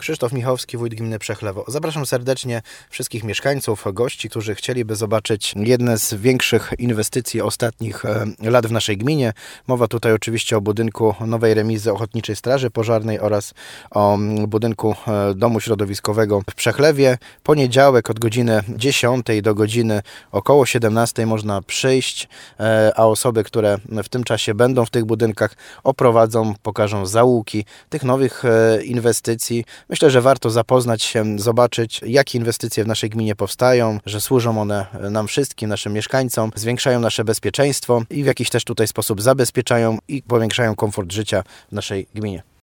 Krzysztof Michałowski, wójt gminy Przechlewo. Zapraszam serdecznie wszystkich mieszkańców, gości, którzy chcieliby zobaczyć jedne z większych inwestycji ostatnich lat w naszej gminie. Mowa tutaj oczywiście o budynku nowej remizy Ochotniczej Straży Pożarnej oraz o budynku Domu Środowiskowego w Przechlewie. Poniedziałek od godziny 10 do godziny około 17 można przyjść, a osoby, które w tym czasie będą w tych budynkach, oprowadzą, pokażą zaułki tych nowych inwestycji. Myślę, że warto zapoznać się, zobaczyć, jakie inwestycje w naszej gminie powstają, że służą one nam wszystkim, naszym mieszkańcom, zwiększają nasze bezpieczeństwo i w jakiś też tutaj sposób zabezpieczają i powiększają komfort życia w naszej gminie.